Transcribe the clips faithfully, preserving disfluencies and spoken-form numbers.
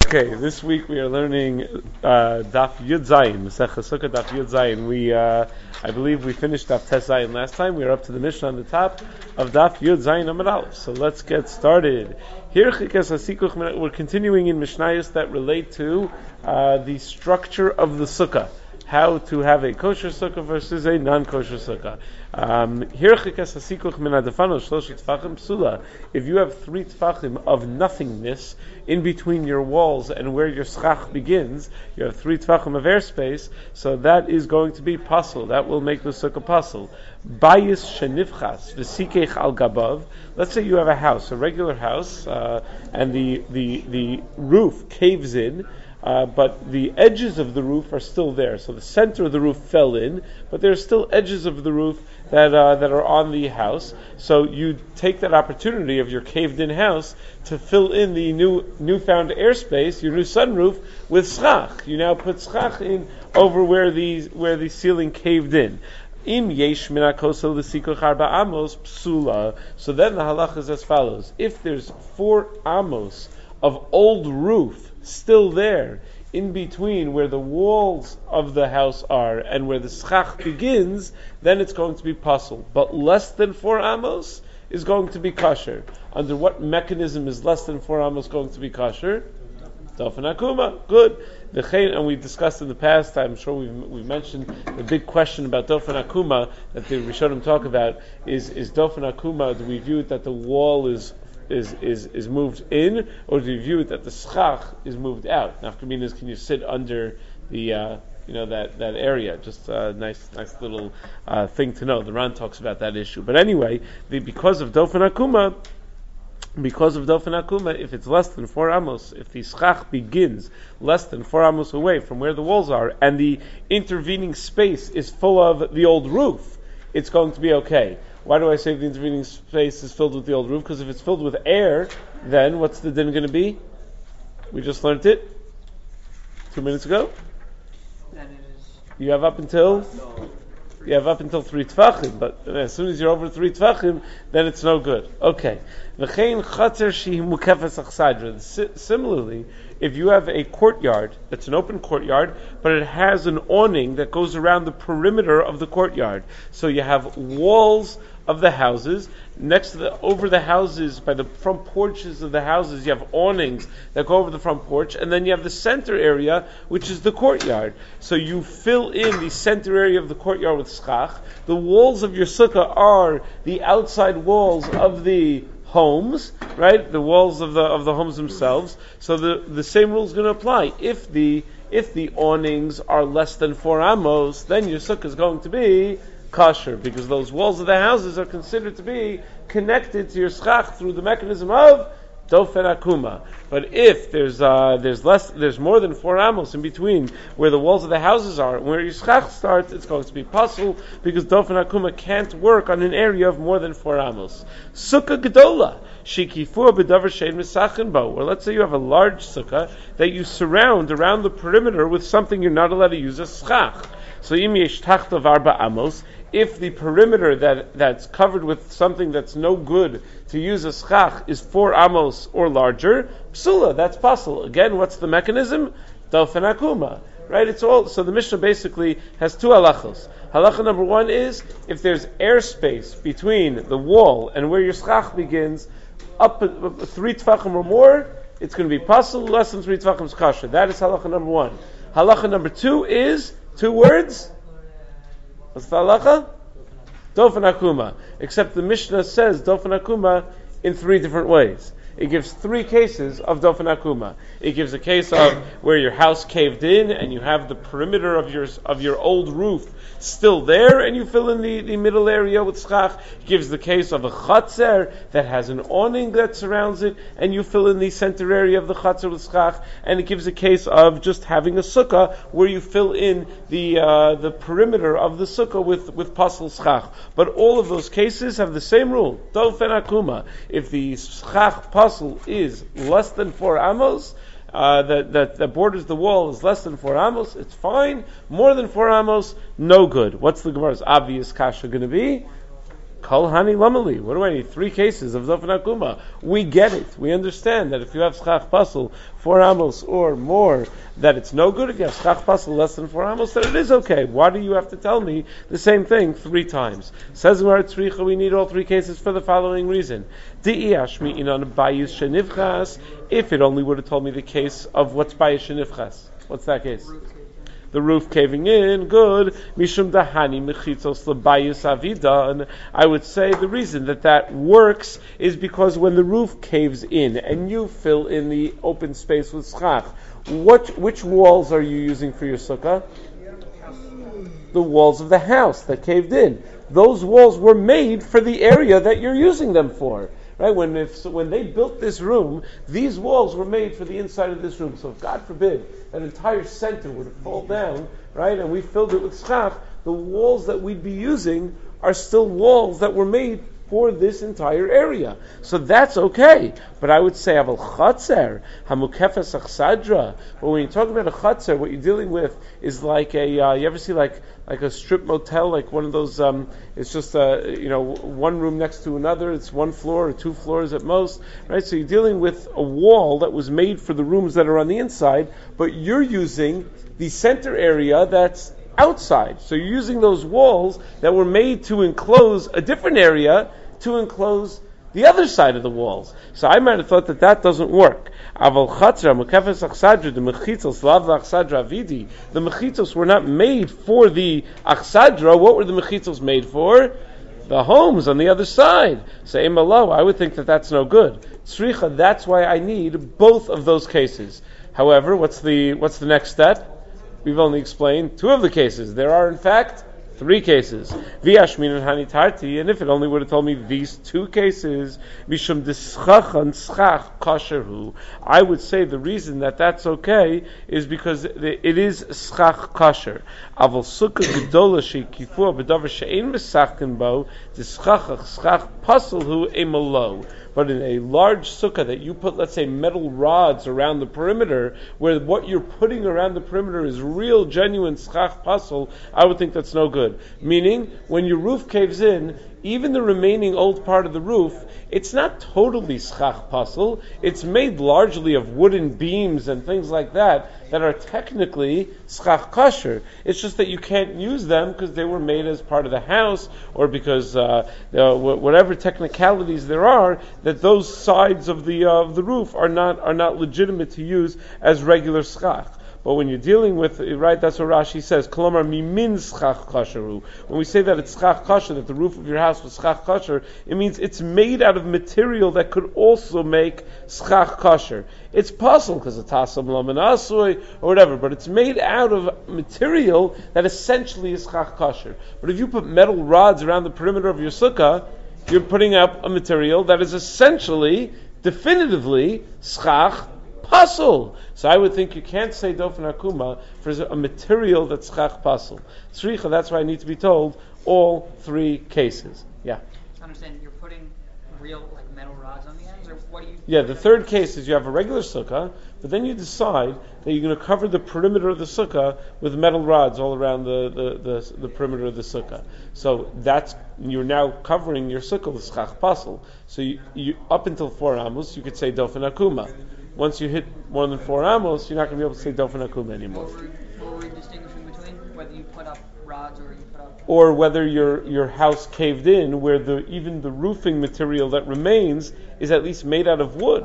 Okay, this week we are learning uh, Daf Yud Zayin, Masechah Sukkah Daf Yud Zayin. We, uh, I believe, we finished Daf Tes Zayin last time. We are up to the Mishnah on the top of Daf Yud Zayin Amud Aleph. So let's get started. Here, we're continuing in Mishnayos that relate to uh, the structure of the Sukkah. How to have a kosher sukkah versus a non-kosher sukkah. Um, if you have three tfachim of nothingness in between your walls and where your schach begins, you have three tfachim of airspace, so that is going to be pasul. That will make the sukkah pasul. Bayis shenivchas v'sikech al gabav. Let's say you have a house, a regular house, uh, and the, the, the roof caves in, Uh, but the edges of the roof are still there. So the center of the roof fell in, but there are still edges of the roof that uh, that are on the house. So you take that opportunity of your caved-in house to fill in the new newfound airspace, your new sunroof, with schach. You now put schach in over where the where the ceiling caved in. Im yesh min hakosel l'sikoch arba amos psula. So then the halach is as follows: if there's four amos of old roof still there in between where the walls of the house are and where the schach begins, then it's going to be pasul. But less than four amos is going to be kosher. Under what mechanism is less than four amos going to be kosher? Dofen akuma. Good. And we discussed in the past, I'm sure we've, we've mentioned the big question about Dofen akuma that the Rishonim talk about is, is Dofen akuma, do we view it that the wall is Is, is is moved in, or do you view it that the schach is moved out? Now, can you sit under the uh, you know that, that area? Just a nice nice little uh, thing to know. The Ran talks about that issue. But anyway, the, because of Dofen akuma, because of Dofen akuma, if it's less than four amos, if the schach begins less than four amos away from where the walls are, and the intervening space is full of the old roof, it's going to be okay. Why do I say the intervening space is filled with the old roof? Because if it's filled with air, then what's the din going to be? We just learned it two minutes ago. Then it is. You have up until you have up until three tfachim, but as soon as you're over three tfachim, then it's no good. Okay. Similarly, if you have a courtyard, it's an open courtyard, but it has an awning that goes around the perimeter of the courtyard. So you have walls of the houses, next to the, over the houses, by the front porches of the houses, you have awnings that go over the front porch, and then you have the center area, which is the courtyard. So you fill in the center area of the courtyard with schach. The walls of your sukkah are the outside walls of the homes, right? The walls of the of the homes themselves. So the, the same rule is going to apply. If the if the awnings are less than four amos, then your sukkah is going to be kosher, because those walls of the houses are considered to be connected to your schach through the mechanism of Dofen akuma. But if there's uh, there's less, there's more than four amos in between where the walls of the houses are and where your schach starts, it's going to be pasul, because Dofen akuma can't work on an area of more than four amos. Sukkah gedola shikifua b'davar shein misachin bo. Or let's say you have a large sukkah that you surround around the perimeter with something you're not allowed to use as schach. So im yesh tachtav arba amos. If the perimeter that, that's covered with something that's no good to use a schach is four amos or larger, psula, that's pasul. Again, what's the mechanism? Dofen akuma. Right? It's all, so the Mishnah basically has two halachos. Halacha number one is, if there's airspace between the wall and where your schach begins, up, up three tfachim or more, it's going to be pasul, less than three tfachim is kosher. That is halacha number one. Halacha number two is, two words, what's the halacha? Dofen akuma. Except the Mishnah says Dofen akuma in three different ways. It gives three cases of Dofen akuma. It gives a case of where your house caved in and you have the perimeter of your of your old roof still there, and you fill in the, the middle area with schach. It gives the case of a chatzer that has an awning that surrounds it, and you fill in the center area of the chatzer with schach. And it gives a case of just having a sukkah where you fill in the uh, the perimeter of the sukkah with with pasul schach. But all of those cases have the same rule: Dofen akuma. If the schach pasul is less than four amos, Uh, that, that that borders the wall is less than four amos, it's fine. More than four amos, no good. What's the Gemara's obvious kasha going to be? Kol Hani Lamali. What do I need? Three cases of Dofen Akuma. We get it. We understand that if you have Schach Pasul, four amos or more, that it's no good. If you have Schach Pasul less than four amos, then it is okay. Why do you have to tell me the same thing three times? Says Gemara Tzricha, we need all three cases for the following reason. If it only would have told me the case of what's Bayis Shenivchas. What's that case? The roof caving in, good. Mishum dahani mechitzos lebayis avidan. I would say the reason that that works is because when the roof caves in and you fill in the open space with schach, what which walls are you using for your sukkah? The walls of the house that caved in. Those walls were made for the area that you're using them for. Right? When if, so when they built this room, these walls were made for the inside of this room. So if God forbid that entire center were to fall down, right, and we filled it with schach, the walls that we'd be using are still walls that were made for this entire area. So that's okay. But I would say, aval chatzer, hamukefes achsadra. But when you're talking about a chatzer, what you're dealing with is like a, uh, you ever see like, like a strip motel, like one of those, um, it's just, uh, you know, one room next to another, it's one floor or two floors at most, right? So you're dealing with a wall that was made for the rooms that are on the inside, but you're using the center area that's outside. So you're using those walls that were made to enclose a different area to enclose the other side of the walls. So I might have thought that that doesn't work. Aval chatra, mekefes achsadra, the mechitzos, lav achsadra avidi. The mechitzos were not made for the achsadra. What were the mechitzos made for? The homes on the other side. So emalo, I would think that that's no good. Tzricha, that's why I need both of those cases. However, what's the what's the next step? We've only explained two of the cases. There are, in fact, three cases. V'yashmin and hanitarti, and if it only would have told me these two cases, mishum deschachan schach kasherhu, I would say the reason that that's okay is because it is schach kasher. Aval sukkah gedola sheikifua b'davar she'ein mesachkin bo deschachach schach pasulhu emalo. But in a large sukkah that you put, let's say, metal rods around the perimeter, where what you're putting around the perimeter is real, genuine schach pasul, I would think that's no good. Meaning, when your roof caves in, even the remaining old part of the roof, it's not totally schach pasul. It's made largely of wooden beams and things like that that are technically schach kasher. It's just that you can't use them because they were made as part of the house, or because uh, uh, whatever technicalities there are, that those sides of the uh, of the roof are not are not legitimate to use as regular schach. But when you're dealing with, right, that's what Rashi says, Kolomar mimin schach kasheru. When we say that it's schach kasher, that the roof of your house was schach kasher, it means it's made out of material that could also make schach kasher. It's possible because it's tasam laman asui or whatever, but it's made out of material that essentially is schach kasher. But if you put metal rods around the perimeter of your sukkah, you're putting up a material that is essentially, definitively, schach pasul. So I would think you can't say dofen akuma for a material that's schach pasul. Tzricha, that's why I need to be told all three cases. Yeah. I understand. You're putting real like metal rods on the ends, or what do you? Yeah. The third case is you have a regular sukkah, but then you decide that you're going to cover the perimeter of the sukkah with metal rods all around the the, the, the perimeter of the sukkah. So that's you're now covering your sukkah with schach pasul. So you, you up until four amos, you could say dofen akuma. Once you hit more than four amos, you're not going to be able to say dofen akuma anymore. What were, what were we distinguishing between? Whether you put up rods or you put up... Or whether your your house caved in, where the even the roofing material that remains is at least made out of wood.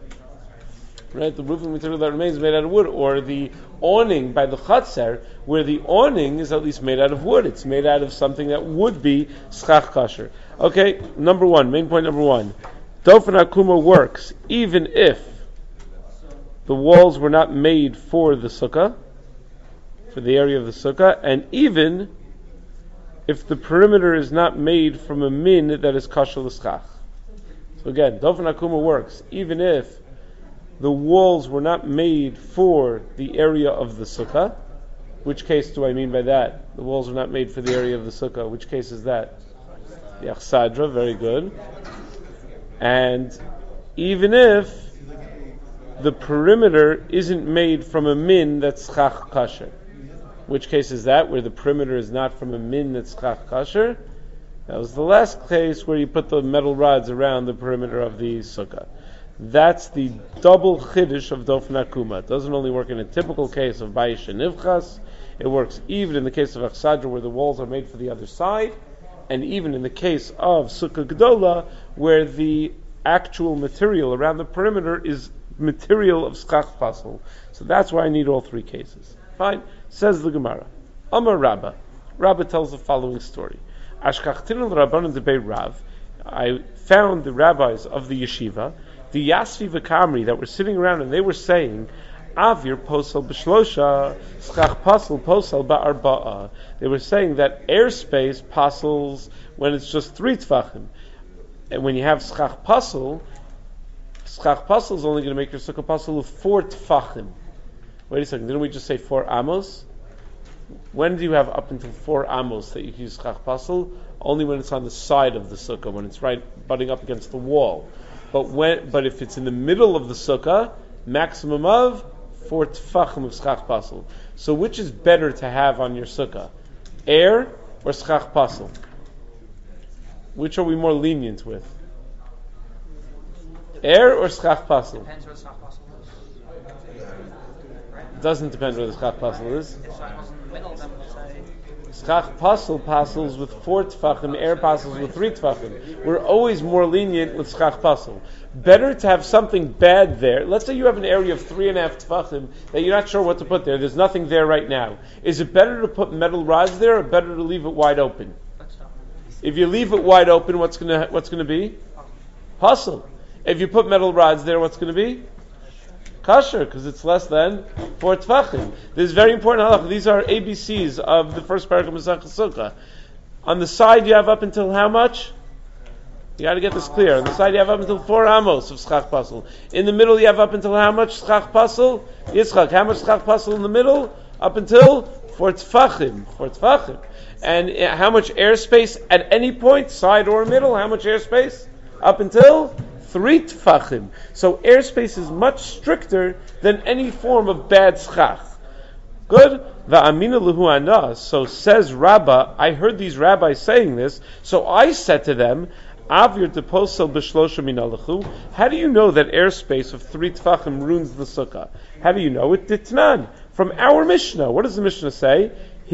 Right? The roofing material that remains is made out of wood. Or the awning by the chatzer, where the awning is at least made out of wood. It's made out of something that would be schach kasher. Okay, number one, main point number one. Dofen akuma works even if the walls were not made for the sukkah, for the area of the sukkah, and even if the perimeter is not made from a min that is kasher l'schach. So again, dofen akuma works even if the walls were not made for the area of the sukkah. Which case do I mean by that? The walls were not made for the area of the sukkah. Which case is that? The achsadra, very good. And even if the perimeter isn't made from a min that's schach kasher. Which case is that? Where the perimeter is not from a min that's schach kasher. That was the last case where you put the metal rods around the perimeter of the sukkah. That's the double chiddush of Dofen Akuma. It doesn't only work in a typical case of Bayish and Nivchas, it works even in the case of Achsadra where the walls are made for the other side, and even in the case of Sukkah Gdola where the actual material around the perimeter is material of Schach Pasel. So that's why I need all three cases. Fine. Says the Gemara. Amar Rabba. Rabba tells the following story. Ashkachtin al-Rabbanan debei Rav. I found the rabbis of the yeshiva, the Yasvi v'Kamri, that were sitting around and they were saying, Avir posel b'shlosha, schach pasel posel ba'arba'a. They were saying that airspace pasels when it's just three tfachim. And when you have schach pasel, schach pasel is only going to make your sukkah pasel of four tfachim. Wait a second, didn't we just say four amos? When do you have up until four amos that you can use schach pasel? Only when it's on the side of the sukkah, when it's right butting up against the wall. But when, but if it's in the middle of the sukkah, maximum of four tfachim of schach pasel. So which is better to have on your sukkah? Air or schach pasel? Which are we more lenient with? Air or schach pasel? Depends what schach pasel is. It doesn't depend where the schach pasel is. If schach pasel in the middle, then we'll say Schach pasel pasels with four tfachim, air pasels with three tfachim. We're always more lenient with schach pasel. Better to have something bad there. Let's say you have an area of three and a half tfachim that you're not sure what to put there. There's nothing there right now. Is it better to put metal rods there or better to leave it wide open? If you leave it wide open, what's gonna what's gonna be? Pasel. If you put metal rods there, what's gonna be? Kasher, because it's less than four tfachim. This is very important halakha. These are A B Cs of the first parak of Masechah Sukkah. On the side you have up until how much? You got to get this clear. On the side you have up until four amos of schach pasel. In the middle you have up until how much schach pasel? Yitzchak. How much schach pasel in the middle? Up until four tfachim. Four tfachim. And how much airspace at any point, side or middle? How much airspace? Up until three tfachim. So airspace is much stricter than any form of bad schach. Good? Va'amina lehu ana. So says Rabbah, I heard these rabbis saying this, so I said to them, Avir deposel b'shlosha minalechu. How do you know that airspace of three tfachim ruins the sukkah? How do you know it? Ditnan. From our Mishnah. What does the Mishnah say?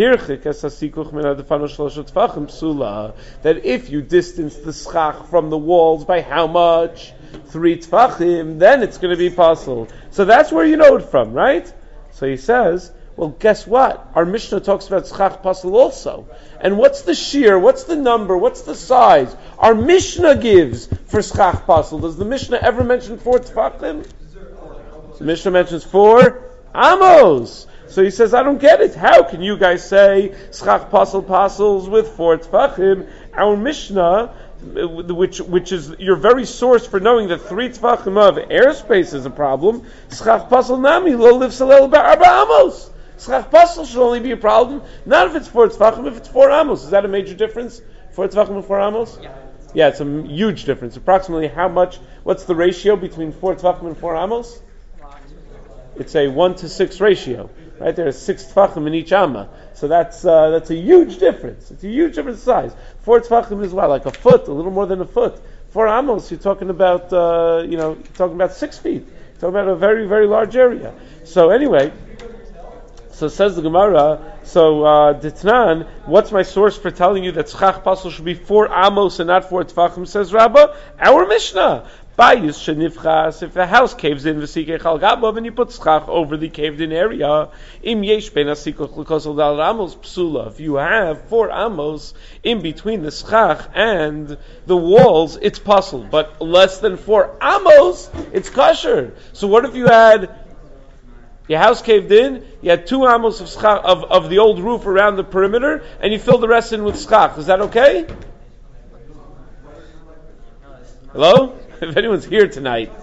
That if you distance the schach from the walls by how much? Three tfachim, then it's going to be possible. So that's where you know it from, right? So he says, well, guess what? Our Mishnah talks about schach pasel also. And what's the shear? What's the number? What's the size? Our Mishnah gives for schach pasel. Does the Mishnah ever mention four tfachim? The Mishnah mentions four amos. So he says, I don't get it. How can you guys say schach pasel pasels with four tfachim? Our Mishnah, which which is your very source for knowing that three tfachim of airspace is a problem, schach pasel nami lo liv salel ba'arba amos. Schach pasel should only be a problem, not if it's four tfachim, if it's four amos. Is that a major difference? Four tfachim and four amos? Yeah. Yeah, it's a huge difference. Approximately how much, what's the ratio between four tfachim and four amos? It's a one to six ratio. Right, there are six tfachim in each amma, so that's uh, that's a huge difference. It's a huge difference in size. Four tfachim is well, like a foot, a little more than a foot. Four amos, you're talking about, uh, you know, you're talking about six feet. You're talking about a very, very large area. So anyway, so says the Gemara. So uh, Ditnan, what's my source for telling you that schach pasel should be four amos and not four tfachim? Says Rabbah, our Mishnah. Bayis shenifchas, if the house caves in v'sikei chal gabav, and you put schach over the caved in area, im yesh ben asikoch l'kosel dal amos psula. If you have four amos in between the schach and the walls, it's puzzle. But less than four amos, it's kosher. So what if you had your house caved in, you had two amos of schach, of, of the old roof around the perimeter, and you filled the rest in with schach? Is that okay? Hello? If anyone's here tonight,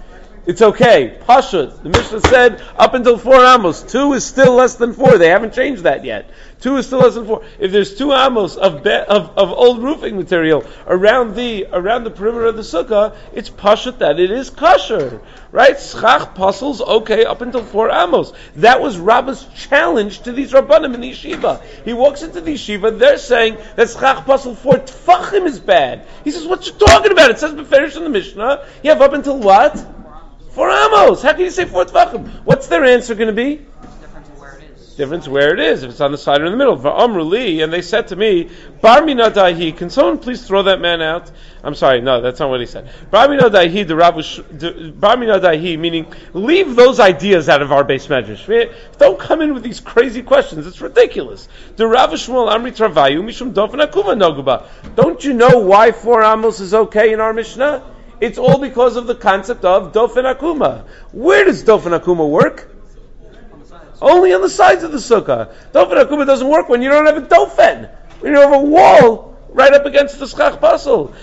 it's okay. Pashut. The Mishnah said up until four amos. Two is still less than four. They haven't changed that yet. Two is still less than four. If there's two amos of be, of, of old roofing material around the around the perimeter of the sukkah, it's pashut that it is kosher, right? Schach pasul's okay up until four amos. That was Rabba's challenge to these rabbanim in the yeshiva. He walks into the yeshiva. They're saying that schach pasul four tfachim is bad. He says, "What you talking about? It says beferish in the Mishnah. You have up until what? Four amos. How can you say four tfachim? What's their answer going to be? Difference where it is, if it's on the side or in the middle. Va'amru li, and they said to me, Bar mina dahi, can someone please throw that man out? I'm sorry, no, that's not what he said. Bar mina dahi, the Rabush, Bar mina dahi, meaning leave those ideas out of our base medrash. Don't come in with these crazy questions. It's ridiculous. The Rav Shmuel Amri Travayu Mishum Dofen Akuma Noguba. Don't you know why four amos is okay in our Mishnah? It's all because of the concept of Dofen Akuma. Where does Dofen Akuma work? Only on the sides of the sukkah. Dofen Akuma doesn't work when you don't have a dofen. When you don't have a wall right up against the schach pasul.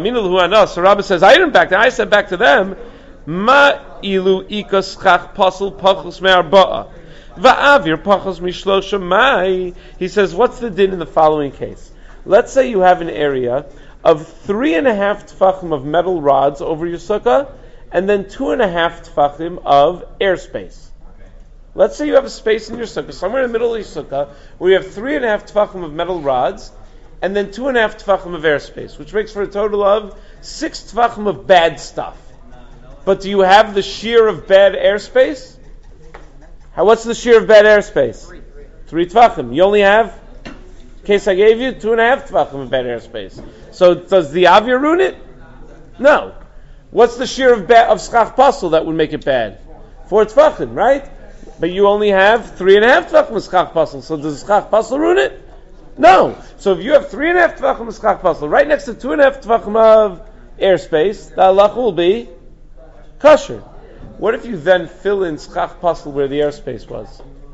So Rabbi says, I didn't back to I said back to them, Ma ilu ika schach pasul pachos me'arba'a. Va'avir pachos mishlosha mai. He says, what's the din in the following case? Let's say you have an area of three and a half tfachim of metal rods over your sukkah, and then two and a half tfachim of airspace. Let's say you have a space in your sukkah, somewhere in the middle of your sukkah, where you have three and a half tefachim of metal rods, and then two and a half tefachim of airspace, which makes for a total of six tefachim of bad stuff. But do you have the shear of bad airspace? How? What's the shear of bad airspace? Three, three. three tefachim. You only have, in case I gave you, two and a half tefachim of bad airspace. So does the avir ruin it? No. What's the shear of ba- of schach pasul that would make it bad? Four tefachim, right? But you only have three and a half tefachim of schach pasul. So does schach pasul ruin it? No. So if you have three and a half tefachim of schach pasul, right next to two and a half tefachim of airspace, the halacha will be kosher. What if you then fill in schach pasul where the airspace was?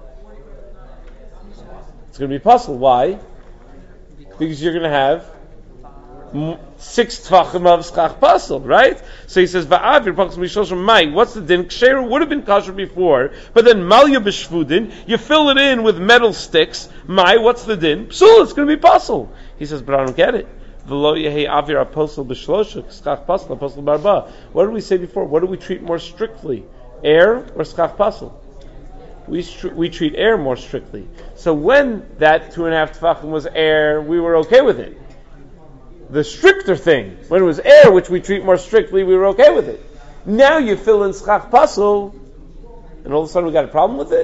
It's going to be pasul. Why? Because you're going to have six tefachim of schach pasul, right? So he says, "Va'avir pachos mishlosha mai." What's the din? Ksheira would have been kosher before, but then malya b'shvudin, you fill it in with metal sticks. Mai, what's the din? Psul, it's going to be pasul. He says, but I don't get it. V'lo yehei avir apostle b'shlosha schach pasul apostle barba. What did we say before? What do we treat more strictly, air or schach pasul? We str- we treat air more strictly. So when that two and a half tefachim was air, we were okay with it. The stricter thing, when it was air, which we treat more strictly, we were okay with it. Now you fill in schach pasul, and all of a sudden we got a problem with it.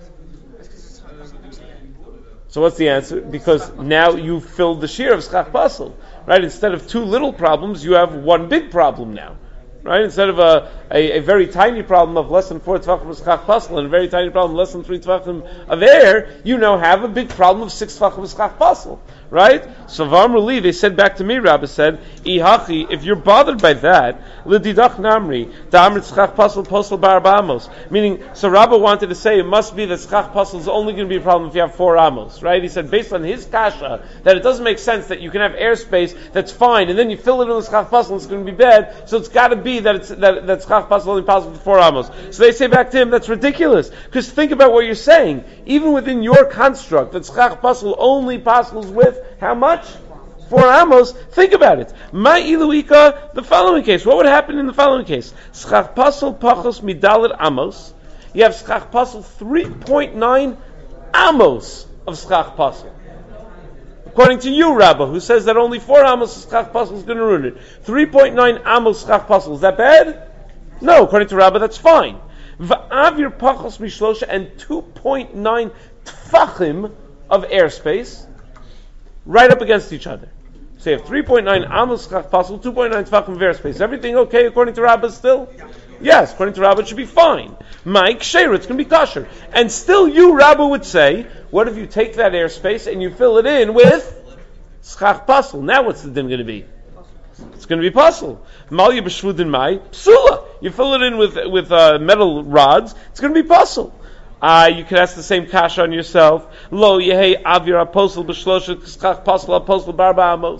So what's the answer? Because now you filled the shear of schach pasul, right? Instead of two little problems, you have one big problem now, right? Instead of a, a, a very tiny problem of less than four tefachim of schach pasul and a very tiny problem of less than three tefachim of air, you now have a big problem of six tefachim of schach pasul. Right? So Vamru Li, they said back to me, Rabbi said, Ihachi, if you're bothered by that, Lididach Namri, Da'amrit Schach Pasul Posel Barabamos. Meaning, so Rabbi wanted to say it must be that Schach Pasul is only going to be a problem if you have four amos. Right? He said, based on his kasha, that it doesn't make sense that you can have airspace that's fine, and then you fill it in with Schach Pasul, it's going to be bad, so it's got to be that it's that, that Schach Pasul only possible for four amos. So they say back to him, that's ridiculous. Because think about what you're saying. Even within your construct, that Schach Pasul only passes with how much? Four amos. Think about it. Ma iluika, the following case. What would happen in the following case? Schach pasul pachos midalet amos. You have schach pasul three point nine amos of schach pasul. According to you, Rabba, who says that only four amos of schach pasul is going to ruin it. three point nine amos schach pasul. Is that bad? No. According to Rabba, that's fine. Va'avir pachos mishlosha and two point nine tfachim of airspace right up against each other. So you have three point nine amos schach pasul, two point nine tefachim of airspace. Everything okay according to Rabbah still? Yes, according to Rabbah it should be fine. Mike, Sheira, it's going to be kosher. And still you, Rabbah, would say, what if you take that airspace and you fill it in with schach pasul? Now what's the din going to be? It's going to be pasul. Malya b'shvudin mai, psula. You fill it in with with uh, metal rods, it's going to be pasul. Uh, you can ask the same kasha on yourself. Lo yehei avir apostle b'shlosha schach pasul apostle barba amos.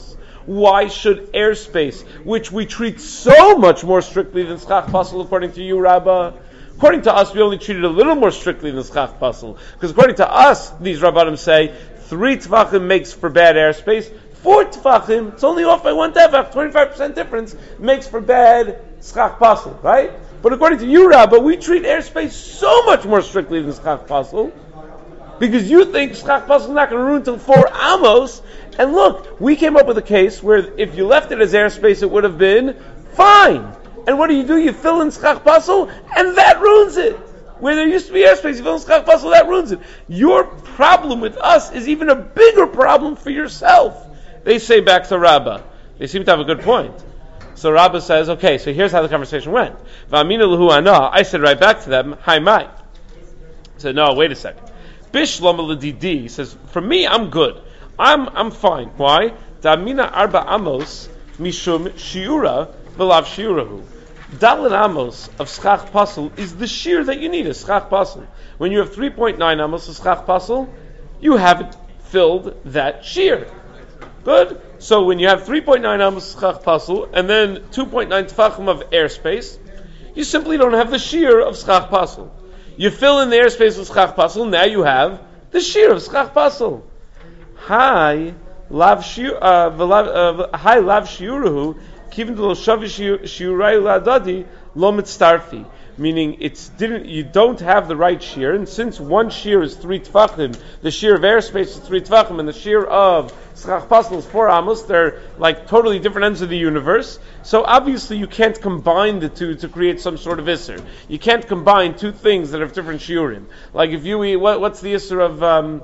Why should airspace, which we treat so much more strictly than schach pasel, according to you, Rabbah? According to us, we only treat it a little more strictly than schach pasel, because according to us, these Rabbanim say three tvachim makes for bad airspace. Four tvachim, it's only off by one tefach, twenty-five percent difference, makes for bad schach pasel, right? But according to you, Rabbah, we treat airspace so much more strictly than schach pasel, because you think schach pasel is not going to ruin until four amos. And look, we came up with a case where if you left it as airspace, it would have been fine. And what do you do? You fill in schach pasel, and that ruins it. Where there used to be airspace, you fill in schach pasel, that ruins it. Your problem with us is even a bigger problem for yourself. They say back to Rabbah. They seem to have a good point. So Rabbah says, okay, so here's how the conversation went. V'amina l'hu ana. I said right back to them, hi mai. I said, no, wait a second. Bishlam l'didi. He says, for me, I'm good. I'm I'm fine. Why? Da'amina arba amos mishum shiura v'lav shiurahu. Dalin amos of schach pasel is the shear that you need, a schach pasel. When you have three point nine amos of schach pasel, you haven't filled that shear. Good? So when you have three point nine amos of schach pasel and then two point nine tefachim of airspace, you simply don't have the shear of schach pasel. You fill in the airspace with schach pasel, now you have the shear of schach pasel. Hi, lav shiur, uh, hi lav shiuruhu, kivin lo shavi shiurai ladadi lo mitztarfi. Meaning, it's didn't you don't have the right shear, and since one shear is three tefachim, the shear of airspace is three tefachim, and the shear of schach pasel is four amos. They're like totally different ends of the universe. So obviously, you can't combine the two to create some sort of isser. You can't combine two things that have different shiurim. Like if you eat, what, what's the isser of? Um,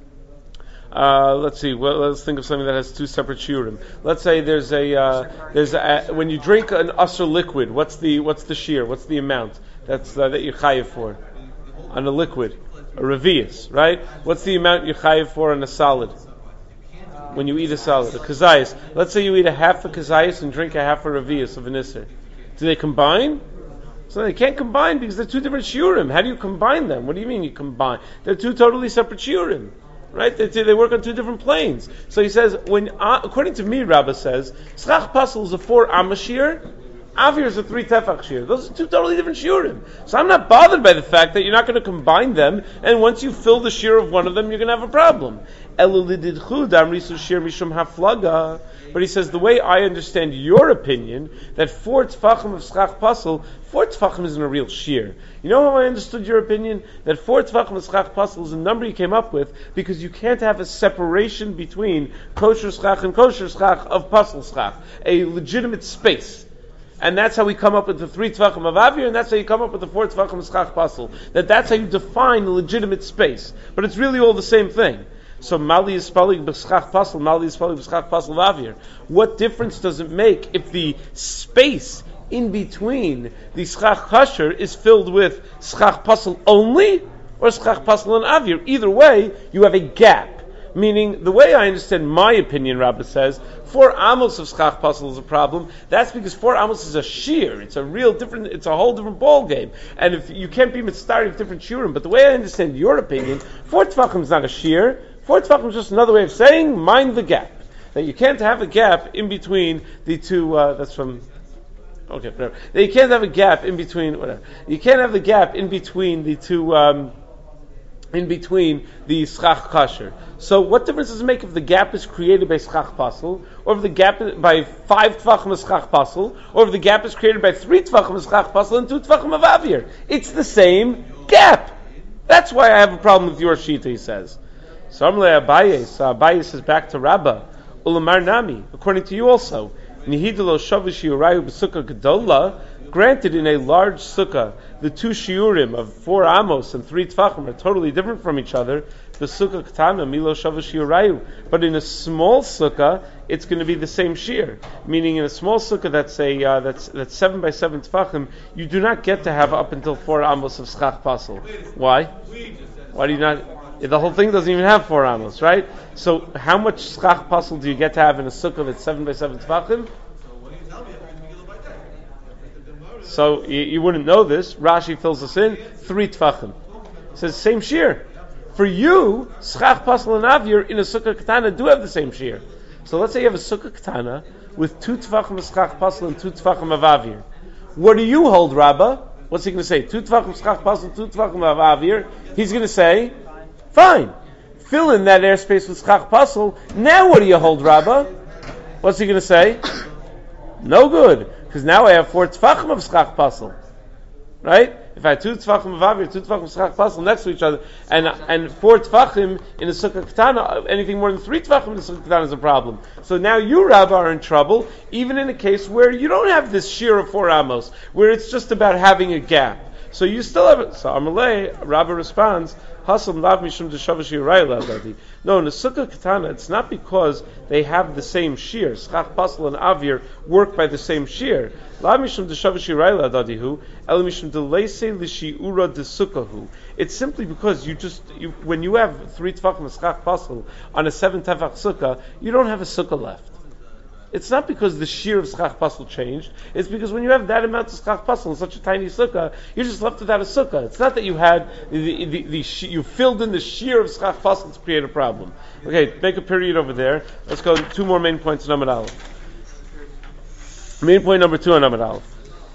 Uh, let's see. Well, let's think of something that has two separate shiurim. Let's say there's a uh, there's a, when you drink an usher liquid. What's the what's the shear? What's the amount that's uh, that you're chayiv for on a liquid? A revius, right? What's the amount you're chayiv for on a solid? When you eat a salad, a kazayas. Let's say you eat a half a kazayas and drink a half a revius of an isser. Do they combine? So they can't combine because they're two different shiurim. How do you combine them? What do you mean you combine? They're two totally separate shiurim. Right? They, they work on two different planes. So he says, when uh, according to me, Rabbah says, schach pasel is a four amma shear, avir is a three tefach shear. Those are two totally different shiurim. So I'm not bothered by the fact that you're not going to combine them, and once you fill the shear of one of them, you're going to have a problem. But he says, the way I understand your opinion, that four tefachim of schach pasel, four tefachim isn't a real shear. You know how I understood your opinion? That four tefachim of schach pasel is a number you came up with because you can't have a separation between kosher schach and kosher schach of pasel schach, a legitimate space. And that's how we come up with the three tefachim of avir, and that's how you come up with the four tefachim of schach pasel. That that's how you define the legitimate space. But it's really all the same thing. So mali is spalig b'schach pasel, mali is spalig b'schach pasel avir. What difference does it make if the space in between the schach kasher is filled with schach pasel only or schach pasel and avir? Either way, you have a gap. Meaning, the way I understand my opinion, Rabbah says, four amos of schach pasel is a problem. That's because four amos is a shear. It's a real different, it's a whole different ball game. And if you can't be mitzvah of different shiurim, but the way I understand your opinion, four tefachim is not a shear. Four tefachim is just another way of saying, mind the gap. That you can't have a gap in between the two, uh, that's from, okay, whatever. That you can't have a gap in between, whatever. You can't have the gap in between the two, um, in between the schach kasher. So what difference does it make if the gap is created by schach pasel, or if the gap is by five tvachim of schach pasel, or if the gap is created by three tvachim of schach pasel and two tvachim of avir? It's the same gap. That's why I have a problem with your shita, he says. So Amalei Abaye, so Abaye says back to Rabbah, Ulamar Nami, according to you also, Nihidalo Shavish Yurayu B'Sukkah Gedola, granted in a large sukkah, the two shiurim of four amos and three tefachim are totally different from each other. The sukkah katana milo shavish yurayu, but in a small sukkah, it's going to be the same shear. Meaning, in a small sukkah that's a uh, that's that's seven by seven tefachim, you do not get to have up until four amos of schach pasel. Why? Why do you not? The whole thing doesn't even have four amos, right? So, how much schach pasel do you get to have in a sukkah that's seven by seven tefachim? So you, you wouldn't know this. Rashi fills us in three tefachim. It says same shear. For you, schach pasel and avir in a sukkah katana do have the same shear. So let's say you have a sukkah ketana with two tefachim of schach pasel and two tefachim of avir. What do you hold, Rabbah? What's he going to say? Two tefachim of schach pasel, two tefachim of avir. He's going to say, fine. Fill in that airspace with schach pasel. Now what do you hold, Rabbah? What's he going to say? No good, because now I have four tefachim of schach pasel. Right? If I had two tefachim of avir, two tefachim of schach pasel next to each other, and and four tefachim in a sukkah ketana, anything more than three tefachim in a sukkah ketana is a problem. So now you, Rabbah, are in trouble, even in a case where you don't have this shear of four amos, where it's just about having a gap. So you still have it. So Amalei, Rabbah responds, Hasam lav mishum d'shavash yirayla adadi. No, in the sukkah ketana, it's not because they have the same shear. Schach pasel and avir work by the same shear. Lav mishum d'shavash yirayla adadihu, el mishum d'leisei l'shiura d'sukkahu. It's simply because you just, you, when you have three tefachim of schach pasel on a seven tefach sukkah, you don't have a sukkah left. It's not because the shear of schach pasel changed. It's because when you have that amount of schach pasel in such a tiny sukkah, you're just left without a sukkah. It's not that you had the, the, the, the you filled in the shear of schach pasel to create a problem. Okay, make a period over there. Let's go two more main points in Amud Aleph. Main point number two on Amud Aleph.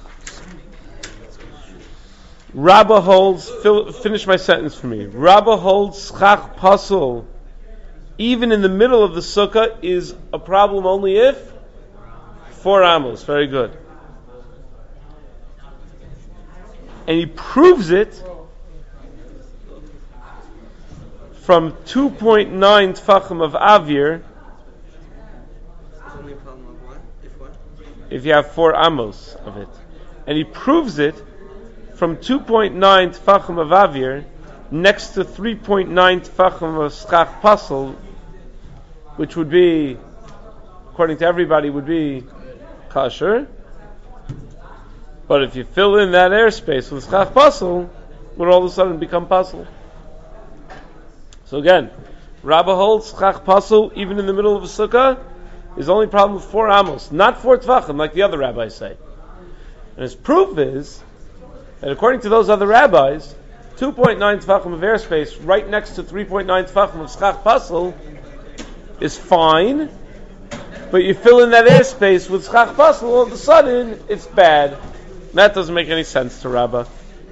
Rabbah holds. Fill, finish my sentence for me. Rabbah holds schach pasel, even in the middle of the sukkah, is a problem only if four amos. Very good. And he proves it from two point nine tefachim of avir. Only a problem of what? If what? If you have four amos of it. And he proves it from two point nine tefachim of avir next to three point nine tefachim of schach pasel, which would be, according to everybody, would be kosher. But if you fill in that airspace with schach pasel, would all of a sudden become pasel. So again, Rabbah holds schach pasel even in the middle of a sukkah is only problem with four amos, not four tvachim like the other rabbis say. And his proof is that according to those other rabbis, two point nine tvachim of airspace right next to three point nine tvachim of schach pasel is fine, but you fill in that airspace with schach pasel, all of a sudden it's bad. That doesn't make any sense to Rabbah.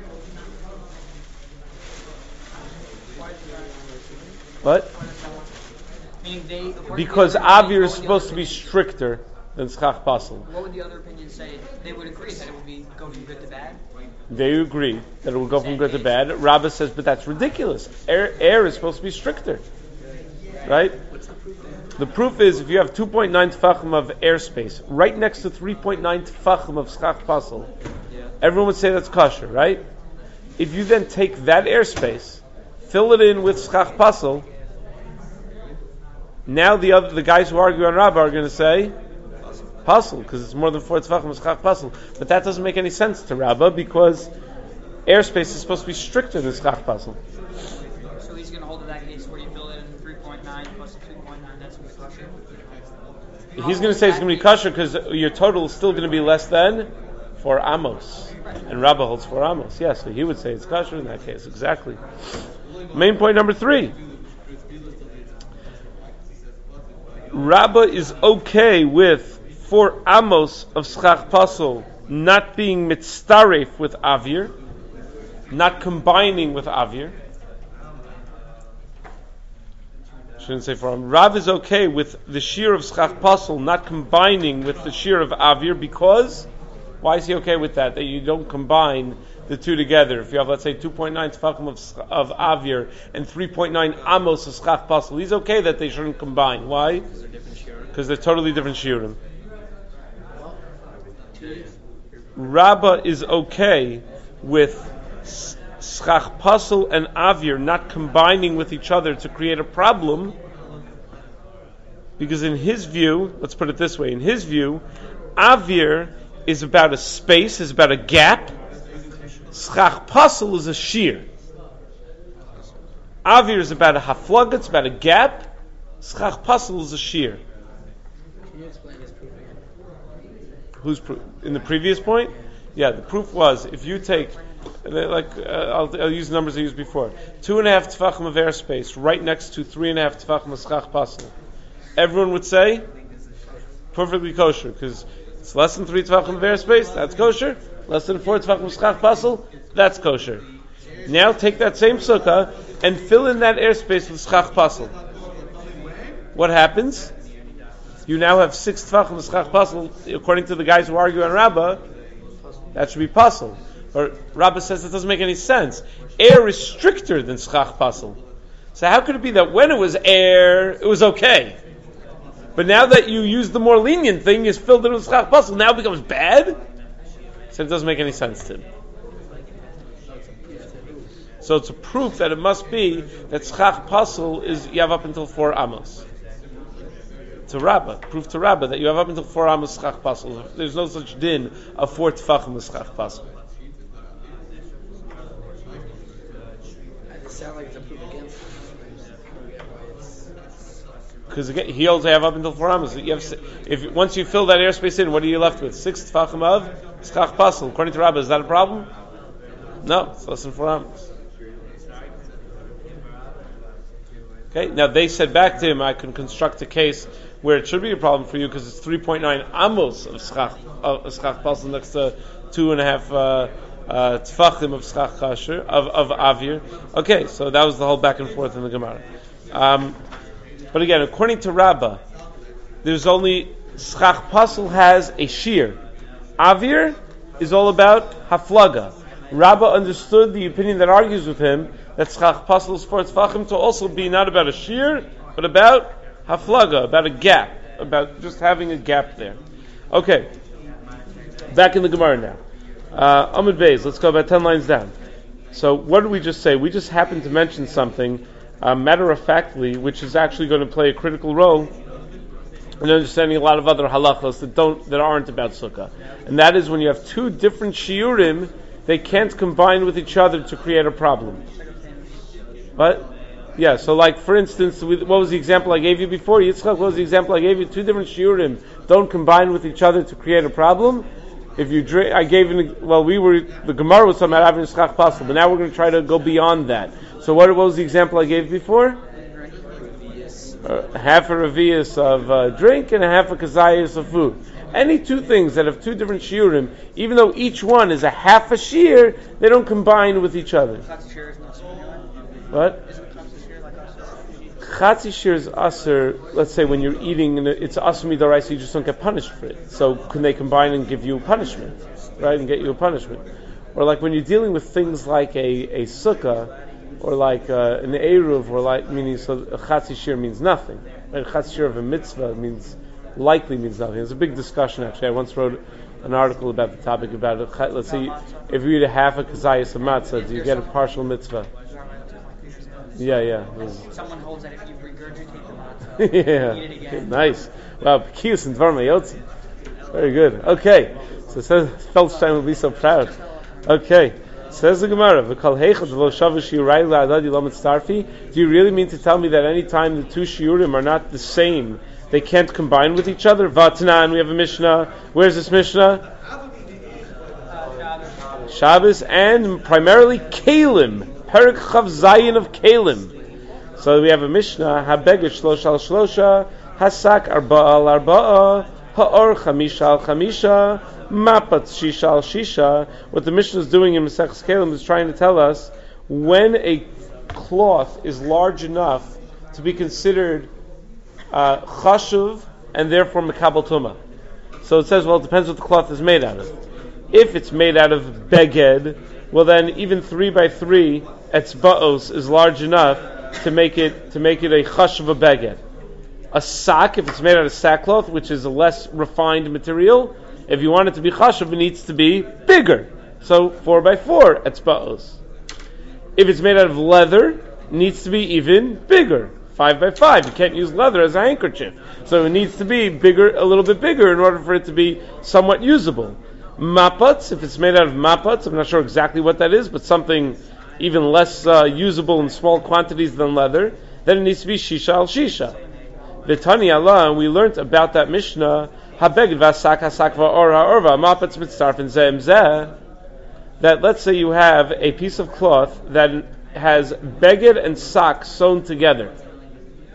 What? They, because the avir is opinion, supposed to be stricter than schach pasel. What would the other opinion say? They would agree that it would be go from good to bad? They agree that it will go from good to bad. Rabbah says, but that's ridiculous. Air, air is supposed to be stricter. Right? The proof is if you have two point nine tefachim of airspace right next to three point nine tefachim of schach pasel, yeah. Everyone would say that's kosher, right? If you then take that airspace, fill it in with schach pasel, now the other the guys who argue on Rabbah are going to say pasel because it's more than four tefachim of schach pasel. But that doesn't make any sense to Rabbah because airspace is supposed to be stricter than schach pasel. So he's going to hold in that case where you fill in three point nine plus two point nine, that's going to be kosher? He's going to say it's going to be kosher because your total is still going to be less than four amos. And Rabbah holds four amos. Yes, so he would say it's kosher in that case. Exactly. Main point number three. Rabbah is okay with four amos of schach pasel not being mitztaref with avir, not combining with avir. Shouldn't say for him. Rav is okay with the shear of schach pasel not combining with the shear of avir because why is he okay with that? That you don't combine the two together. If you have, let's say, two point nine tefachim of, of avir and three point nine amos of schach pasel, he's okay that they shouldn't combine. Why? Because they're totally different shiurim. Rabbah is okay with schach pasel and avir not combining with each other to create a problem, because in his view, let's put it this way, in his view, avir is about a space, is about a gap. Schach pasel is a shear. Avir is about a haflag, it's about a gap. Schach pasel is a shear. Can you explain his proof again? Who's pro- in the previous point? Yeah, the proof was if you take, like uh, I'll, I'll use numbers I used before, two and a half tefachim of airspace right next to three and a half tefachim of schach pasel. everyone would say perfectly kosher, because it's less than three tvachim of airspace, that's kosher. Less than four tvachim of schach pasel, that's kosher. Now take that same sukkah and fill in that airspace with schach pasel. What happens? You now have six tvachim of schach pasel, according to the guys who argue on Rabbah, that should be pasel. But Rabbah says that doesn't make any sense. Air is stricter than schach pasel. So how could it be that when it was air, it was okay? But now that you use the more lenient thing, you filled it with schach pasel, now it becomes bad? So it doesn't make any sense to him. So it's a proof that it must be that schach pasel is you have up until four amos. To Rabbah, proof to Rabbah that you have up until four amos schach pasel. There's no such din of four tefachim with schach pasel. It sounds like it's a proof against. Because again, he holds I have up until four amos. You have, if once you fill that airspace in, what are you left with? Six tefachim of schach pasel. According to Rabbah, is that a problem? No, it's less than four amos. Okay, now they said back to him, I can construct a case where it should be a problem for you because it's three point nine amos of schach of schach pasel next to two and a half uh, uh, tefachim of schach kasher of of avir. Okay, so that was the whole back and forth in the Gemara. Um, but again, according to Rabbah, there's only schach pasel has a shear. Avir is all about haflaga. Rabbah understood the opinion that argues with him that schach pasel is for tefachim to also be not about a shear, but about haflaga, about a gap, about just having a gap there. Okay, back in the Gemara now. Uh, Amud Beis, let's go about ten lines down. So what did we just say? We just happened to mention something, uh, matter-of-factly, which is actually going to play a critical role in understanding a lot of other halachos that don't, that aren't about sukkah. And that is when you have two different shiurim, they can't combine with each other to create a problem. What? Yeah, so like for instance, what was the example I gave you before? Yitzchak, what was the example I gave you? Two different shiurim don't combine with each other to create a problem. If you drink, I gave an, well, we were, the Gemara was talking about having a schach pasel, but now we're going to try to go beyond that. So what, what was the example I gave before? Uh, half a revius of uh, drink and a half a kazayas of food. Any two things that have two different shiurim, even though each one is a half a shear, they don't combine with each other. What? Chatzi shir is aser, let's say when you're eating, and it's aser midoraisa, you just don't get punished for it. So can they combine and give you punishment, right, and get you a punishment? Or like when you're dealing with things like a, a sukkah, or like uh, an eruv, or like, meaning, so a chatzi shir means nothing. Right? A chatzi shir of a mitzvah means, likely means nothing. There's a big discussion actually. I once wrote an article about the topic about it. Let's say, if you eat a half a kazayas of matzah, do you get a partial mitzvah? Yeah, yeah. Someone holds that if you regurgitate the matzah, yeah. you eat it again. Nice. Wow, Pekius and Dvar Mayotzi. Very good. Okay. So says Feldstein will be so proud. Okay. Says the Gemara, V'kal heichad v'lo shavu shiurai la'adadi lo mitztarfi. Do you really mean to tell me that any time the two shiurim are not the same, they can't combine with each other? Vatanan, we have a Mishnah. Where's this Mishnah? Uh, Shabbos and primarily Kalim. Perik Chav Zayin of Kalim. So we have a Mishnah, Habegesh Shlosha al Shlosha, Hasak Arba al Arba'a, Ha'or Chamisha al Chamisha, Mapat Shisha al Shisha. What the Mishnah is doing in Masechus Kalim is trying to tell us when a cloth is large enough to be considered uh, Chashuv and therefore Mekabel Tumah. So it says, well, it depends what the cloth is made out of. If it's made out of Beged, well then even three by three etzba'os is large enough to make it to make it a chash of a beged. A sack, if it's made out of sackcloth, which is a less refined material, if you want it to be chashav, it needs to be bigger. So four by four etzba'os. If it's made out of leather, it needs to be even bigger. Five by five. You can't use leather as a handkerchief, so it needs to be bigger, a little bit bigger, in order for it to be somewhat usable. Mapats, if it's made out of mapats, I'm not sure exactly what that is, but something even less uh, usable in small quantities than leather, then it needs to be shisha al shisha. V'tani Allah, and we learned about that Mishnah, habeged v'asak hasak v'or ha'orva, mapats mitzarfen zeh zeh, that let's say you have a piece of cloth that has beged and sak sewn together.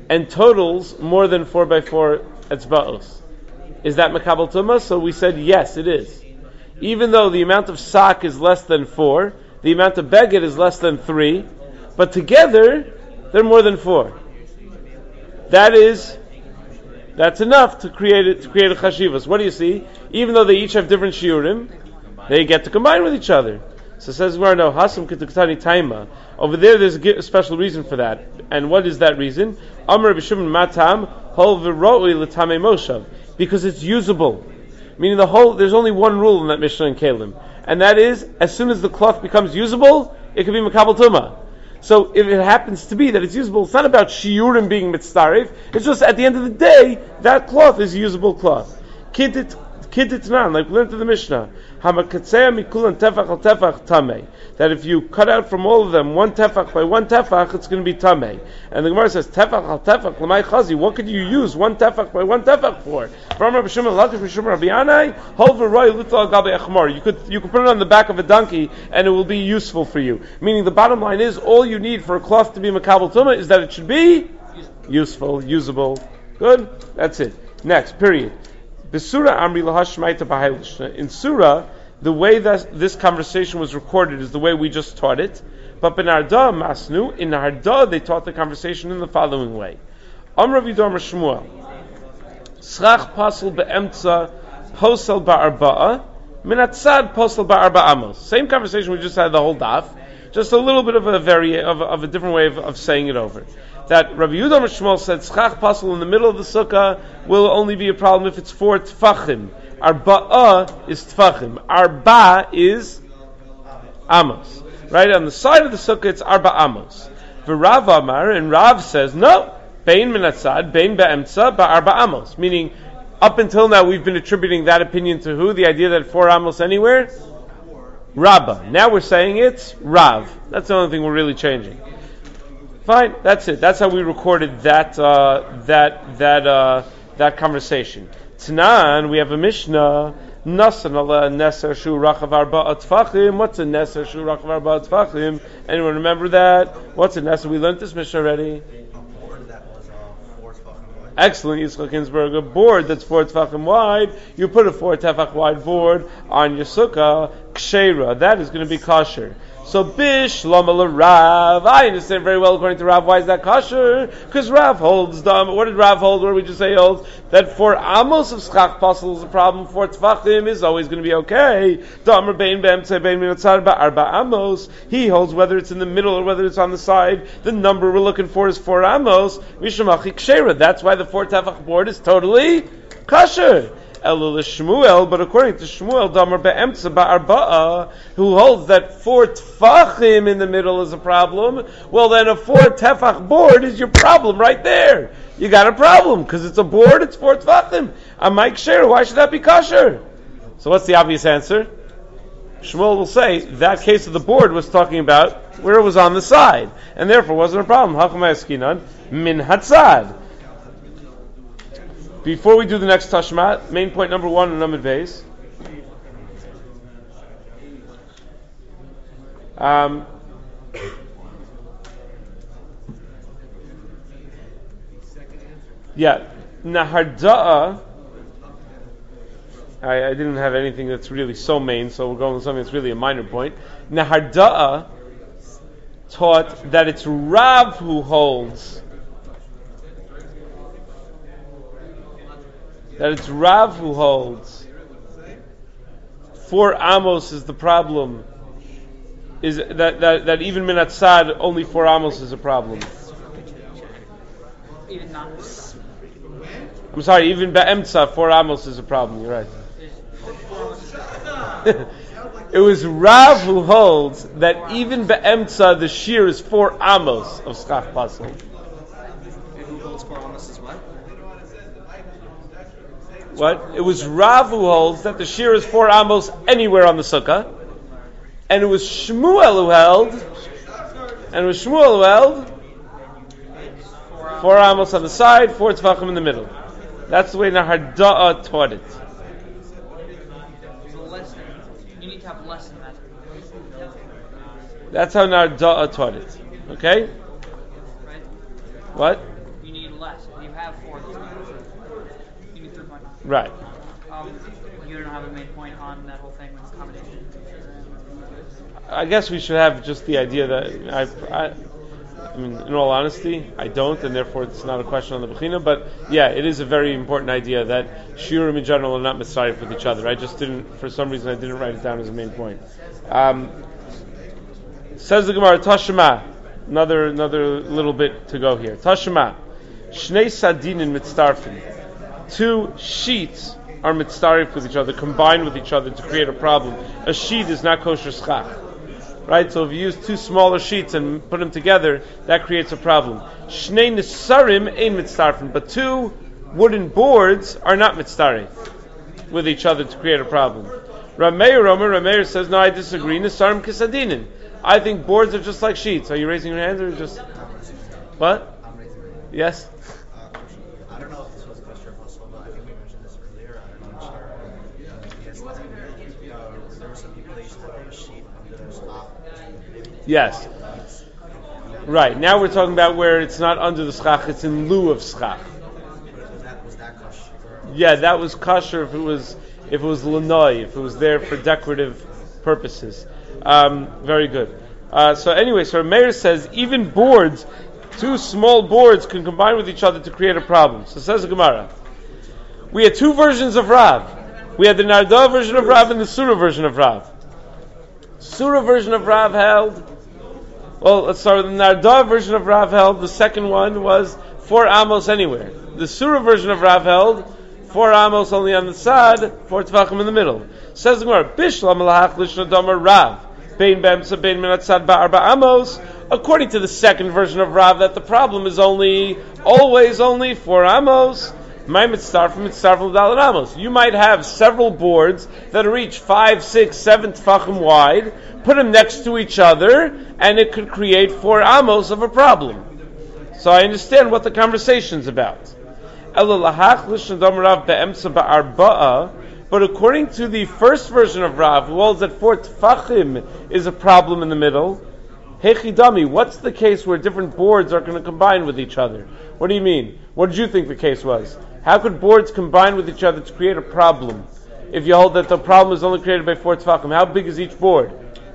and totals more than four by four etzba'os. Is that Makabal Tumah? So we said yes, it is. Even though the amount of sak is less than four, the amount of beged is less than three, but together they're more than four. That is, that's enough to create it, to create a chashivas. What do you see? Even though they each have different shiurim, they get to combine with each other. So it says, no, hasam k'tuktani taima. Over there, there's a special reason for that. And what is that reason? Amar b'shimon matam hol v'ro'i l'tamei moshav. Because it's usable. Meaning the whole, there's only one rule in that Mishnah in Kalim. And that is, as soon as the cloth becomes usable, it can be Makabal Tumah. So if it happens to be that it's usable, it's not about shiurim being mitzarif. It's just at the end of the day, that cloth is a usable cloth. Kidit Kiditnan, like we learned in the Mishnah, Hamakatzea mikulan tefach al tefach tamei. That if you cut out from all of them one tefach by one tefach, it's going to be tamei. And the Gemara says, tefach al tefach l'may chazi. What could you use one tefach by one tefach for? From Rabbi Shimon Lakish Mishum Rabbi Yanai, hol v'roy lutal gabe echmar. You could you could put it on the back of a donkey, and it will be useful for you. Meaning the bottom line is, all you need for a cloth to be makabel tumah is that it should be useful, usable. Good. That's it. Next period. In Surah, the way that this conversation was recorded is the way we just taught it. But in Arda Masnu, in Arda they taught the conversation in the following way. Amr Vidor Shmuel, Schach Pasel be'emtza Posel ba'arba'a Minatzad Posel ba'arba amos. Same conversation we just had the whole daf, just a little bit of a vari- of, of a different way of, of saying it over. That Rabbi Yehuda Shmuel said Schach Pasel in the middle of the sukkah will only be a problem if it's four tfachim. Arba'a is tfachim. Arba is amos. Right on the side of the sukkah, it's arba amos. V'Rav Amar, and Rav says no. Bein minatzad, bein be'emtza, ba'arba amos. Meaning, up until now we've been attributing that opinion to who? The idea that four amos anywhere. Rabbah. Now we're saying it's Rav. That's the only thing we're really changing. Fine, that's it. That's how we recorded that uh, that that uh, that conversation. Tanan, we have a Mishnah. Nasan ala neser shu rachav arba atfachim. What's a neser shu rachav arba atfachim? Anyone remember that? What's a neser? We learned this Mishnah already. Excellent, Yitzchak Ginsburg. A board that's four tefachim wide. You put a four tefach wide board on your sukkah. Ksheira. That is going to be kosher. So bish lama Rav. I understand very well according to Rav. Why is that kosher? Because Rav holds dumb. What did Rav hold? What did we just say holds? That for amos of schach pasel is a problem. For tefachim is always going to be okay. Damer bein be'emtzei bein minatzar ba'arba amos. He holds whether it's in the middle or whether it's on the side. The number we're looking for is four amos. Mishamachi kshera. That's why the four tefach board is totally kosher. Elul Shmuel, but according to Shmuel, Damar be'emtza ba'arba'a, who holds that four tefachim in the middle is a problem, well then a four tefach board is your problem right there. You got a problem, because it's a board, it's four tefachim. I'm Mike Sher, why should that be kosher? So what's the obvious answer? Shmuel will say, that case of the board was talking about where it was on the side, and therefore wasn't a problem. Hakamay Eskinan, min hatzad. Before we do the next tashmat, main point number one in Lamed Beis. Um, yeah, Naharda'a. I, I didn't have anything that's really so main, so we're going with something that's really a minor point. Naharda'a taught that it's Rav who holds that it's Rav who holds four amos is the problem. Is that that, that even minatzad only four amos is a problem? Even not. I'm sorry, even be'emtza four amos is a problem. You're right. It was Rav who holds that even be'emtza the shear is four amos of schach pasel. Who holds four amos as what? What? It was Rav who holds that the shear is four amos anywhere on the sukkah, and it was Shmuel who held, and it was Shmuel who held four amos on the side, four tefachim in the middle. That's the way Naharda'a taught it. So less than, you need to have less than that. That's how Naharda'a taught it. Okay? Right? What? You need less. If you have four, you need three point nine. Right. Um, you don't have a main point on that whole thing with accommodation. I guess we should have just the idea that I, I, I mean, in all honesty, I don't, and therefore it's not a question on the Bechina. But yeah, it is a very important idea that shiurim in general are not mitzaref with each other. I just didn't, for some reason, I didn't write it down as a main point. Um, says the Gemara, Tashema. Another another little bit to go here. Tashema. Shnei sadinin mitzarfin. Two sheets are mitzaref with each other, combined with each other to create a problem. A sheet is not kosher schach. Right? So if you use two smaller sheets and put them together, that creates a problem. Shnei nisarim ein mitzarfin. But two wooden boards are not mitzaref with each other to create a problem. Rameir Omer, Rameir says, no, I disagree. Nisarim kisadinin. I think boards are just like sheets. Are you raising your hand or just... What? Yes? Uh, I don't know if this was a question of Russell, but I think we mentioned this earlier. I don't know if you uh, there were some people that used to have a sheet under their slop. Yes. Right. Now we're talking about where it's not under the schach, it's in lieu of schach. Was that, was that kosher? Yeah, that was kosher if it was if it was lanoi, if it was there for decorative purposes. Um, very good. Uh, so anyway, so Meir says even boards, two small boards can combine with each other to create a problem. So says the Gemara. We had two versions of Rav. We had the Narda version of Rav and the Surah version of Rav. Surah version of Rav held, well, let's start with the Narda version of Rav held. The second one was four amos anywhere. The Surah version of Rav held four amos only on the side, four tefachim in the middle. Says the Gemara, Bishlam lahach lishna damar Rav. Bein b'emsa bein minatzad ba'arba amos. According to the second version of Rav, that the problem is only, always only four amos. My mitzvah from mitzvah from daled amos. You might have several boards that are each five, six, seven tefachim wide. Put them next to each other, and it could create four amos of a problem. So I understand what the conversation's about. But according to the first version of Rav, who holds that four tefachim is a problem in the middle, Hechidami, what's the case where different boards are going to combine with each other? What do you mean? What did you think the case was? How could boards combine with each other to create a problem? If you hold that the problem is only created by four tefachim, how big is each board?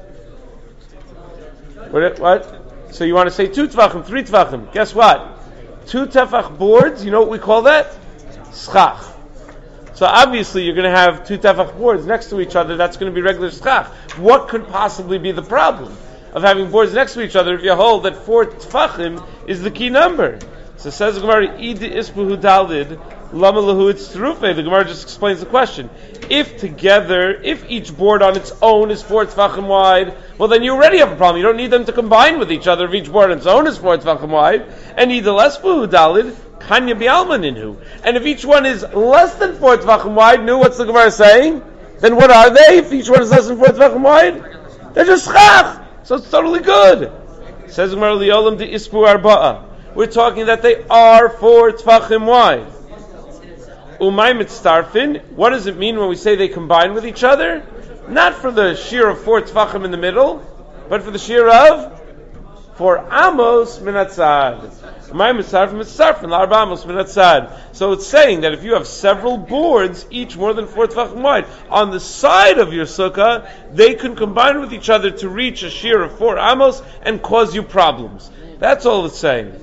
What? So you want to say two tefachim, three tefachim. Guess what? Two tefach boards, you know what we call that? Schach. So obviously you're going to have two tefach boards next to each other. That's going to be regular schach. What could possibly be the problem of having boards next to each other if you hold that four tefachim is the key number? So says the Gemara, Idi ispuhu dalid, lama lahu itzrufe. The Gemara just explains the question. If together, if each board on its own is four tefachim wide, well then you already have a problem. You don't need them to combine with each other if each board on its own is four tefachim wide. And Idi lespuhu dalid, kanya bi'alma ninhu. And if each one is less than four tefachim wide, nu, what's the Gemara saying? Then what are they? If each one is less than four tefachim wide, they're just schach. So it's totally good. Says the Gemara, liolam de ispu arba'a. We're talking that they are four tefachim wide. Umay mitztarfin. What does it mean when we say they combine with each other? Not for the shear of four tefachim in the middle, but for the shear of four amos minatzad. Umay mitztarfin mitztarfin l'arba amos minatzad. So it's saying that if you have several boards, each more than four tefachim wide, on the side of your sukkah, they can combine with each other to reach a shear of four amos and cause you problems. That's all it's saying.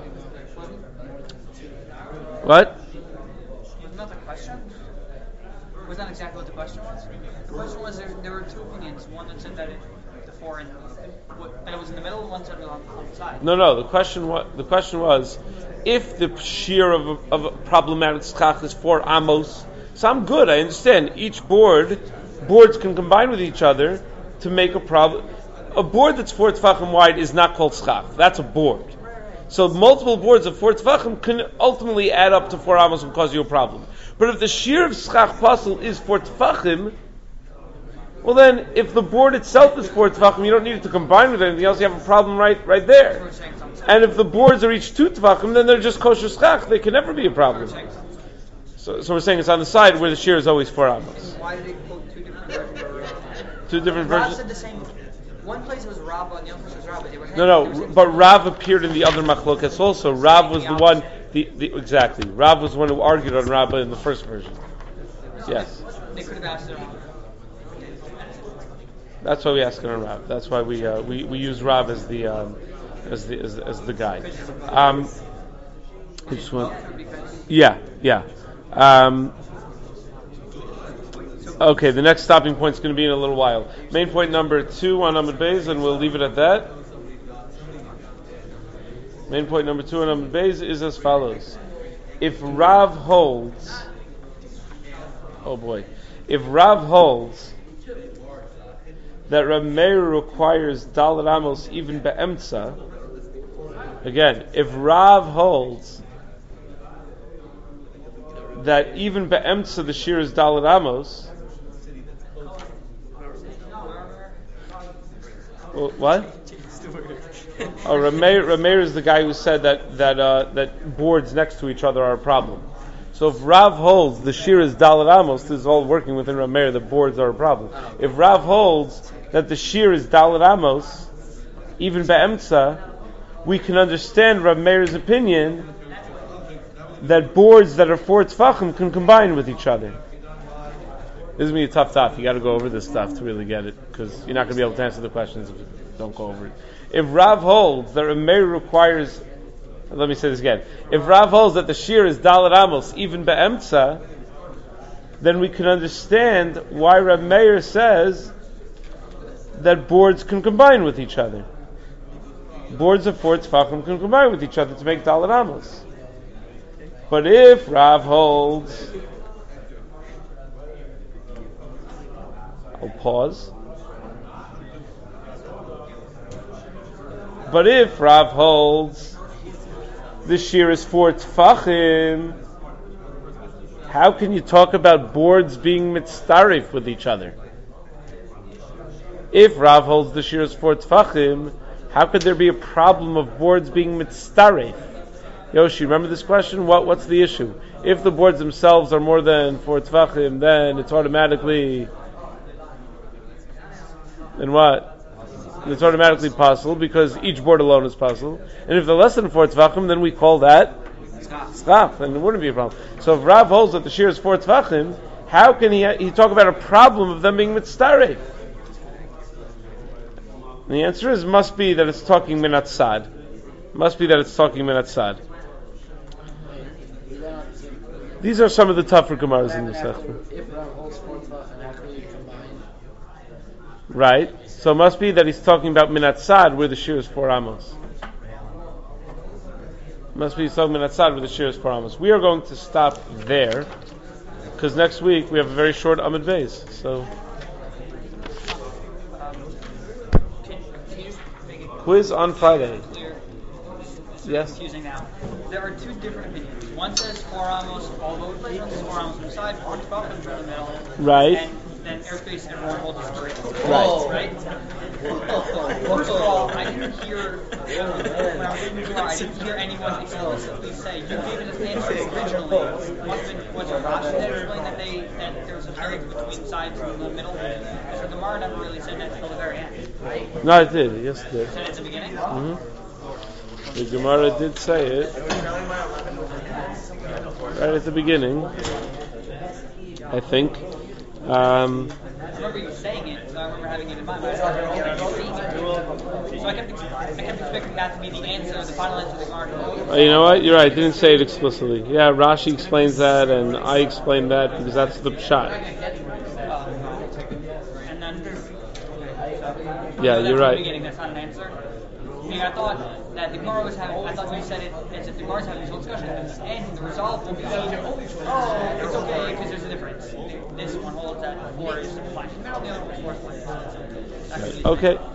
What? Wasn't that the question? Was that exactly what the question was? The question was there, there were two opinions. One that said that it, the four in, what, that it was in the middle, and one said it was on, on the side. No, no. The question was the question was if the shear of a, of a problematic schach is four amos. So I'm good. I understand. Each board boards can combine with each other to make a problem. A board that's four tefachim wide is not called schach. That's a board. So multiple boards of four tefachim can ultimately add up to four amos and cause you a problem. But if the shear of schach pasul is four tefachim, well then, if the board itself is four tefachim, you don't need it to combine with anything else. You have a problem right, right there. And if the boards are each two tefachim, then they're just kosher schach. They can never be a problem. So, so we're saying it's on the side where the shear is always four amos. Why did they quote two different versions? Two different Rav versions. said the same. One place it was Rav, and the other place was Rav. But they were No, no, but Rav appeared in the other machlokas also. Rav was the one The, the, exactly. Rav was the one who argued on Rabbah in the first version. Yes. They could have asked it on. That's why we ask it on Rav. That's why we uh, we we use Rav as the um, as the as, as the guy. Um, I just want, yeah, yeah. Um, okay, the next stopping point is going to be in a little while. Main point number two on Amud Beis, and we'll leave it at that. Main point number two on Amud Beis is as follows: if Rav holds, oh boy, if Rav holds that Rav Meir requires Dalet Amos even be'emtza, again, if Rav holds that even be'emtza the shir is Dalet Amos, well, what? Oh, Rav Meir, Rav Meir is the guy who said that that uh, that boards next to each other are a problem. So if Rav holds the shir is Dalet Amos, this is all working within Rav Meir, the boards are a problem. If Rav holds that the shir is Dalet Amos, even be'emtza, we can understand Rav Meir's opinion that boards that are four tefachim can combine with each other. This is going to be a tough stuff. You got to go over this stuff to really get it, because you're not going to be able to answer the questions if you don't go over it. If Rav holds that Rav Meir requires, let me say this again. If Rav holds that the shir is Dalet Amos, even be'emtza, then we can understand why Rav Meir says that boards can combine with each other. Boards of four tefachim can combine with each other to make Dalet Amos. But if Rav holds, I'll pause. But if Rav holds the shir is four tefachim, how can you talk about boards being mitztarif with each other? If Rav holds the shir is four tefachim, how could there be a problem of boards being mitztarif? Yoshi, remember this question? What What's the issue? If the boards themselves are more than four tefachim, then it's automatically, then what? It's automatically possible because each board alone is possible. And if they're less than four tefachim, then we call that schach, and it wouldn't be a problem. So if Rav holds that the shir is four tefachim, how can he he talk about a problem of them being mitztaref? And the answer is must be that it's talking minat sad. Must be that it's talking minat sad. These are some of the tougher gemaras in the sefer. Right. So it must be that he's talking about minat sad where the shir is four amos. Must be he's talking minat sad where the shir is four amos. We are going to stop there because next week we have a very short Amud Beis. So quiz on Friday. Yes. Confusing now. There are two different opinions. One says four amos all over the place. One says four amos on the side, four tefachim in the middle. Right. And then airspace everyone holds is three. Right. Right. First of all, I didn't hear when I was reading the Torah, I didn't hear anyone explicitly say you gave it an answer originally. Was it was it Rashi that explained that they that there was a variance between sides and the middle? Because the Gemara never really said that until the very end. No, it did. Yes, it did. Said at the beginning. Mm-hmm. The Gemara did say it right at the beginning, I think. Um, I remember you saying it, so I remember having it in mind, but I don't remember you saying it. So I kept, ex- I kept expecting that to be the answer, the final answer of the Gemara. uh, you know what? You're right. I didn't say it explicitly. Yeah, Rashi explains that, and I explained that because that's the pshat. Uh, and then, so, Yeah, so you're that's right. The beginning, that's not an answer. Yeah, I thought that the Gemara was having, I thought you said it as if the Gemara was having this whole discussion, and the result will be, oh, it's okay because there's a difference. This one holds that four is fine. The other one is four is fine. Okay.